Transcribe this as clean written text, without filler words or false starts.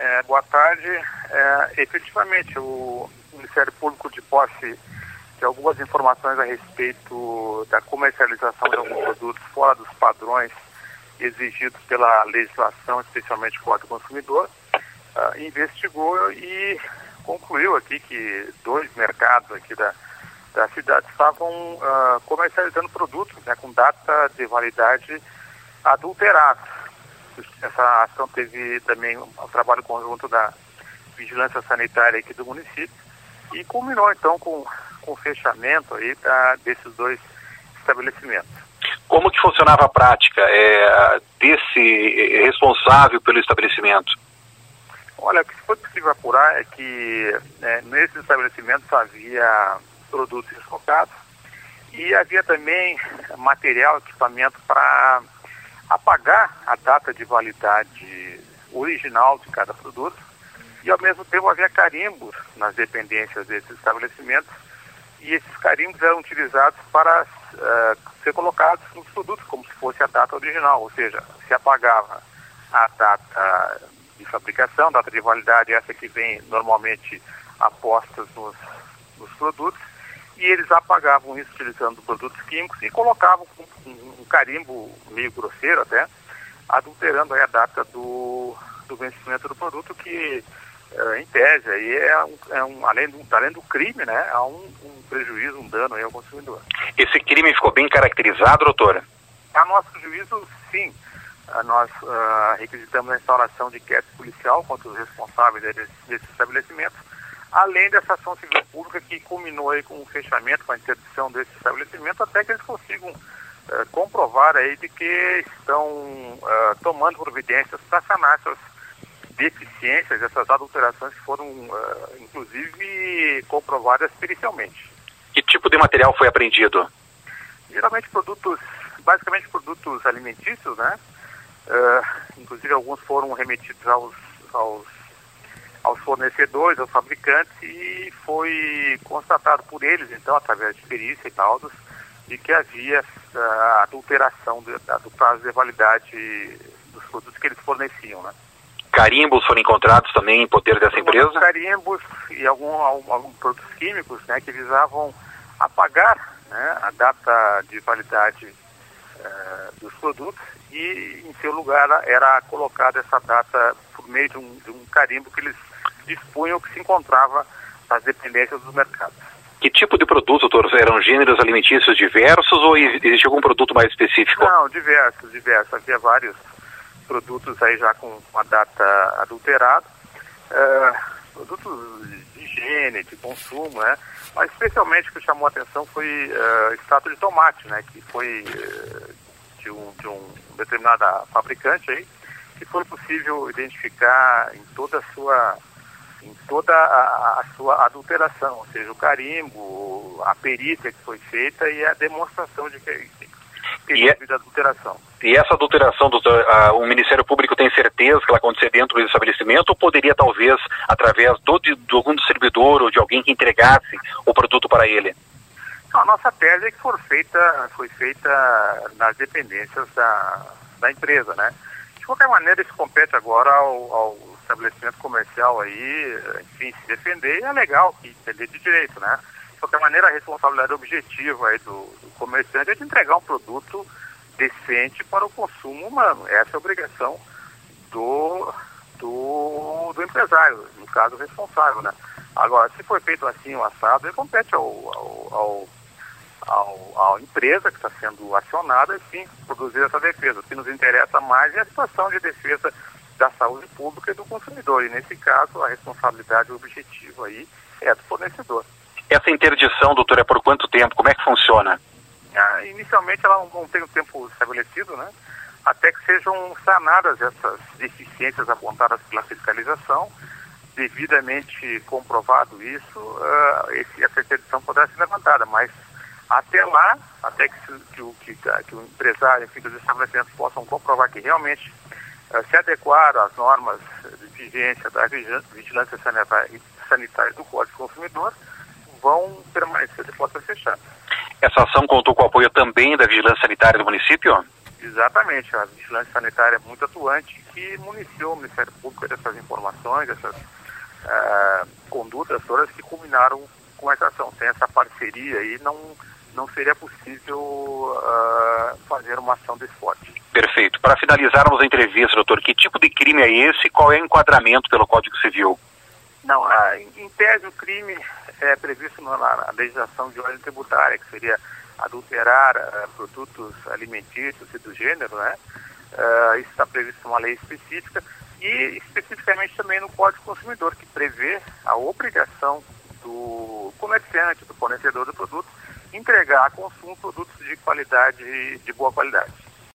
Boa tarde. Efetivamente, o Ministério Público, de posse de algumas informações a respeito da comercialização de alguns produtos fora dos padrões exigidos pela legislação, especialmente o Código do Consumidor, investigou e concluiu aqui que 2 mercados aqui da cidade estavam comercializando produtos, né, com data de validade adulterada. Essa ação teve também um trabalho conjunto da Vigilância Sanitária aqui do município e culminou então com o fechamento aí desses 2 estabelecimentos. Como que funcionava a prática desse responsável pelo estabelecimento? Olha, o que foi possível apurar é que nesses estabelecimentos havia produtos estocados e havia também material, equipamento para apagar a data de validade original de cada produto e ao mesmo tempo havia carimbos nas dependências desses estabelecimentos e esses carimbos eram utilizados para ser colocados nos produtos como se fosse a data original, ou seja, se apagava a data de fabricação, data de validade, essa que vem normalmente apostas nos produtos, e eles apagavam isso utilizando produtos químicos e colocavam um carimbo meio grosseiro até, adulterando aí a data do vencimento do produto, que em tese aí além do crime, né, há um prejuízo, um dano aí ao consumidor. Esse crime ficou bem caracterizado, doutora? A nosso juízo, sim. Nós requisitamos a instauração de inquérito policial contra os responsáveis desse estabelecimento, além dessa ação civil pública que culminou aí com o fechamento, com a interdição desse estabelecimento, até que eles consigam comprovar aí de que estão tomando providências para sanar essas deficiências, essas adulterações que foram, inclusive, comprovadas pericialmente. Que tipo de material foi apreendido? Geralmente basicamente produtos alimentícios, né? Inclusive alguns foram remetidos aos fornecedores, aos fabricantes, e foi constatado por eles, então, através de perícia e laudos, de que havia adulteração do prazo de validade dos produtos que eles forneciam, né? Carimbos foram encontrados também em poder dessa empresa? Carimbos e alguns produtos químicos, né, que visavam apagar, né, a data de validade dos produtos, e em seu lugar era colocada essa data por meio de um carimbo que eles dispunham que se encontrava nas dependências dos mercados. Que tipo de produto, doutor? Eram gêneros alimentícios diversos ou existe algum produto mais específico? Não, diversos. Havia vários produtos aí já com a data adulterada, produtos de higiene, de consumo, né? Mas especialmente o que chamou a atenção foi extrato de tomate, né? Que foi de um determinado fabricante aí, que foi possível identificar em toda a sua adulteração, ou seja, o carimbo, a perícia que foi feita e a demonstração de que teve de adulteração. E essa adulteração, doutor, o Ministério Público tem certeza que ela aconteceu dentro do estabelecimento ou poderia talvez através de algum servidor ou de alguém que entregasse o produto para ele? A nossa tese é que foi feita nas dependências da empresa, né? De qualquer maneira, isso compete agora ao estabelecimento comercial aí, enfim, se defender, e é legal que entender de direito, né? De qualquer maneira, a responsabilidade objetiva aí do comerciante é de entregar um produto decente para o consumo humano. Essa é a obrigação do empresário, no caso, responsável, né? Agora, se foi feito assim, o assado, ele compete à empresa que está sendo acionada, sim, produzir essa defesa. O que nos interessa mais é a situação de defesa da saúde pública e do consumidor. E, nesse caso, a responsabilidade objetiva aí é do fornecedor. Essa interdição, doutor, é por quanto tempo? Como é que funciona? Inicialmente, ela não tem um tempo estabelecido, né? Até que sejam sanadas essas deficiências apontadas pela fiscalização. Devidamente comprovado isso, essa interdição poderá ser levantada, mas até lá, até que o empresário, enfim, os estabelecimentos possam comprovar que realmente se adequaram às normas de vigência da Vigilância Sanitária do Código do Consumidor, vão permanecer de portas fechadas. Essa ação contou com o apoio também da Vigilância Sanitária do município? Exatamente, a vigilância sanitária é muito atuante que municiou o Ministério Público dessas informações, dessas condutas todas que culminaram com essa ação. Sem essa parceria aí não seria possível fazer uma ação desse porte. Perfeito. Para finalizarmos a entrevista, doutor, que tipo de crime é esse e qual é o enquadramento pelo Código Civil? Não, em tese o crime é previsto na legislação de ordem tributária, que seria adulterar produtos alimentícios e do gênero, né? Isso está previsto em uma lei específica e especificamente também no Código Consumidor, que prevê a obrigação do comerciante, do fornecedor do produto, entregar a consumo produtos de qualidade, de boa qualidade.